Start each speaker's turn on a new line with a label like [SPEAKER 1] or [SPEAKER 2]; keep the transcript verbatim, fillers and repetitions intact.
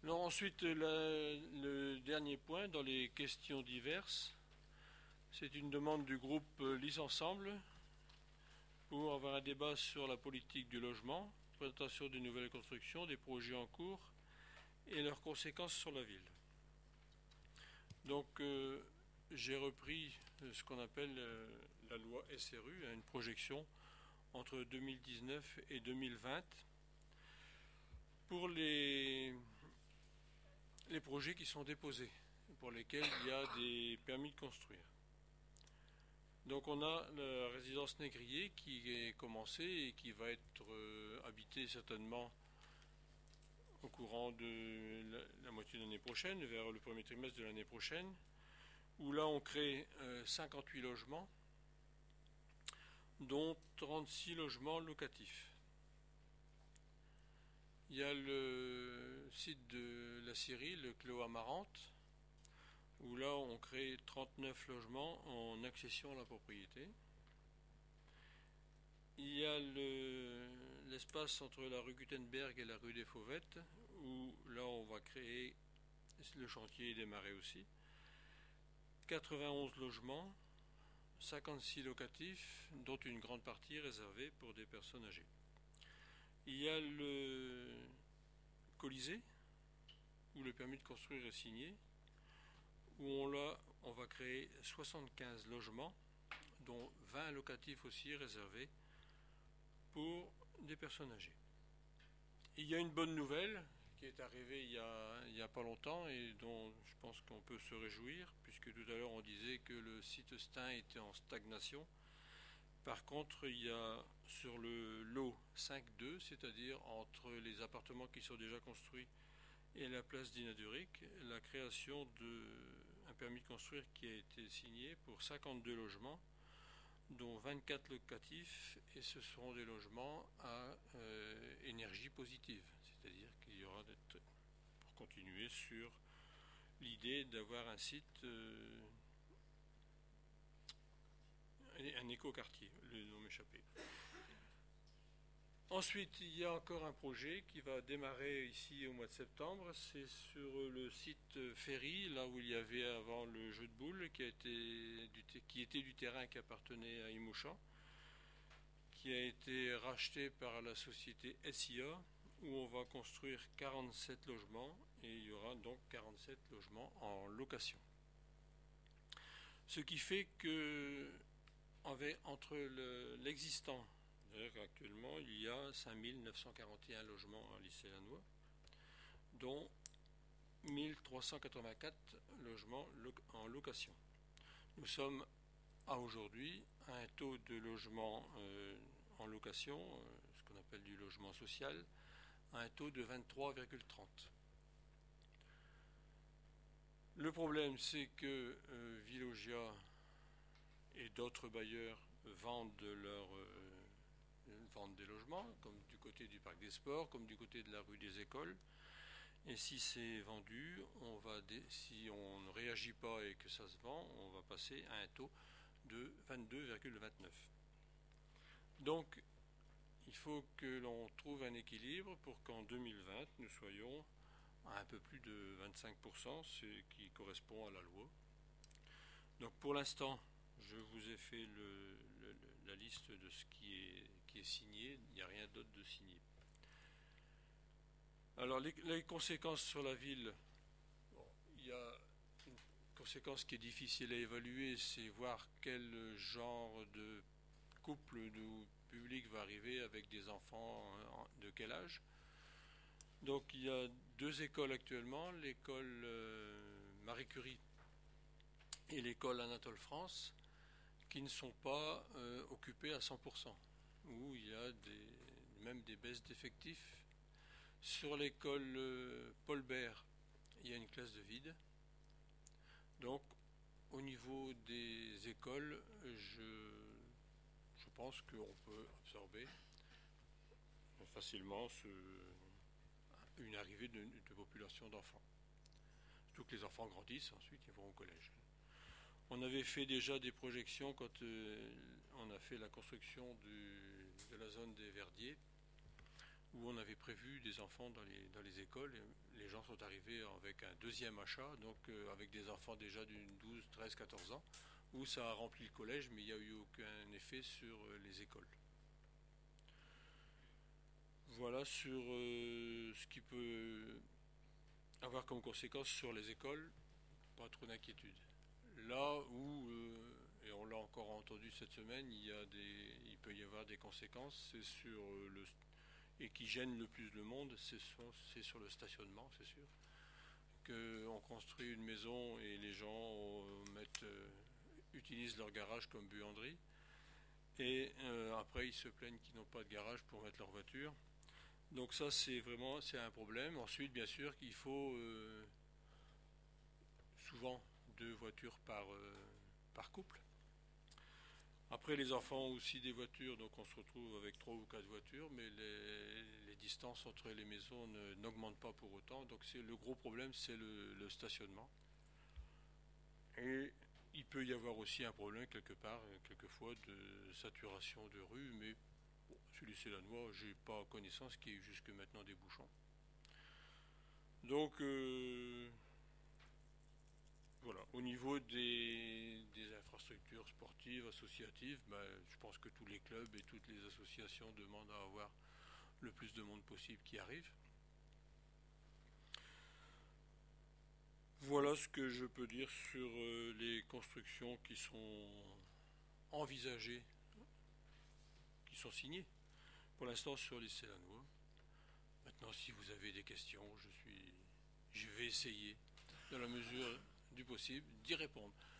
[SPEAKER 1] Alors ensuite, la- le dernier point dans les questions diverses, c'est une demande du groupe Lys Ensemble pour avoir un débat sur la politique du logement, présentation des nouvelles constructions, des projets en cours et leurs conséquences sur la ville. Donc euh, j'ai repris ce qu'on appelle euh, la loi S R U, une projection entre deux mille dix-neuf et deux mille vingt pour les, les projets qui sont déposés, pour lesquels il y a des permis de construire. Donc on a la résidence Négrier qui est commencée et qui va être euh, habitée certainement au courant de la, la moitié de l'année prochaine, vers le premier trimestre de l'année prochaine, où là on crée euh, cinquante-huit logements, dont trente-six logements locatifs. Il y a le site de la Syrie, le Clos Amarante, où là on crée trente-neuf logements en accession à la propriété. Il y a le, l'espace entre la rue Gutenberg et la rue des Fauvettes, où là on va créer, le chantier est démarré aussi, quatre-vingt-onze logements, cinquante-six locatifs, dont une grande partie réservée pour des personnes âgées. Il y a le Colisée, où le permis de construire est signé, où on, l'a, on va créer soixante-quinze logements, dont vingt locatifs aussi réservés pour des personnes âgées. Il y a une bonne nouvelle qui est arrivée il y a, il y a pas longtemps et dont je pense qu'on peut se réjouir, puisque tout à l'heure on disait que le site Stein était en stagnation. Par contre, il y a sur le lot cinq deux, c'est-à-dire entre les appartements qui sont déjà construits et la place d'Inaduric, la création d'un permis de construire qui a été signé pour cinquante-deux logements, dont vingt-quatre locatifs, et ce seront des logements à euh, énergie positive, c'est-à-dire qu'il y aura, des, pour continuer sur l'idée d'avoir un site, euh, un écoquartier, le nom m'échappait. Ensuite, il y a encore un projet qui va démarrer ici au mois de septembre. C'est sur le site Ferry, là où il y avait avant le jeu de boules, qui, a été du, qui était du terrain qui appartenait à Imouchan, qui a été racheté par la société S I A, où on va construire quarante-sept logements, et il y aura donc quarante-sept logements en location. Ce qui fait que entre le, l'existant, actuellement, il y a cinq mille neuf cent quarante et un logements en Lycée-Lannoy, dont mille trois cent quatre-vingt-quatre logements en location. Nous sommes à aujourd'hui à un taux de logement euh, en location, euh, ce qu'on appelle du logement social, à un taux de vingt-trois virgule trente. Le problème, c'est que euh, Villogia et d'autres bailleurs vendent leur euh, vendent des logements, comme du côté du parc des sports, comme du côté de la rue des écoles. Et si c'est vendu, on va si on ne réagit pas et que ça se vend, on va passer à un taux de vingt-deux virgule vingt-neuf. Donc, il faut que l'on trouve un équilibre pour qu'en deux mille vingt, nous soyons à un peu plus de vingt-cinq pour cent, ce qui correspond à la loi. Donc, pour l'instant, je vous ai fait le, le, la liste de ce qui est, qui est signé. Il n'y a rien d'autre de signé. Alors, les, les conséquences sur la ville, bon, il y a une conséquence qui est difficile à évaluer, c'est voir quel genre de couple ou public va arriver avec des enfants de quel âge. Donc, il y a deux écoles actuellement, l'école euh, Marie Curie et l'école Anatole France, qui ne sont pas euh, occupés à cent pour cent, où il y a des, même des baisses d'effectifs. Sur l'école euh, Paul Bert, il y a une classe de vide. Donc, au niveau des écoles, je, je pense qu'on peut absorber facilement ce, une arrivée de, de population d'enfants. Surtout que les enfants grandissent, ensuite ils vont au collège. On avait fait déjà des projections quand euh, on a fait la construction du, de la zone des Verdiers. où on avait prévu des enfants dans les, dans les écoles. Et les gens sont arrivés avec un deuxième achat, donc euh, avec des enfants déjà d'une douze, treize, quatorze ans, où ça a rempli le collège, mais il n'y a eu aucun effet sur euh, les écoles. Voilà sur euh, ce qui peut avoir comme conséquence sur les écoles, pas trop d'inquiétude. Là où, euh, et on l'a encore entendu cette semaine, il, y a des, il peut y avoir des conséquences, c'est sur euh, le et qui gêne le plus le monde, c'est sur, c'est sur le stationnement, c'est sûr. Qu'on construit une maison et les gens euh, mettent, euh, utilisent leur garage comme buanderie. Et euh, après, ils se plaignent qu'ils n'ont pas de garage pour mettre leur voiture. Donc ça, c'est vraiment c'est un problème. Ensuite, bien sûr, qu'il faut euh, souvent deux voitures par, euh, par couple. Après, les enfants ont aussi des voitures, donc on se retrouve avec trois ou quatre voitures, mais les, les distances entre les maisons ne, n'augmentent pas pour autant. Donc c'est, le gros problème, c'est le, le stationnement. Et il peut y avoir aussi un problème quelque part, quelquefois, de saturation de rue, mais bon, celui c'est la noix, j'ai pas connaissance qu'il y ait jusque maintenant des bouchons. Donc euh, voilà, au niveau des, des infrastructures sportives, associatives, ben, je pense que tous les clubs et toutes les associations demandent à avoir le plus de monde possible qui arrive. Voilà ce que je peux dire sur euh, les constructions qui sont envisagées, qui sont signées pour l'instant sur les Célanois. Maintenant, si vous avez des questions, je suis, je vais essayer, dans la mesure du possible, d'y répondre.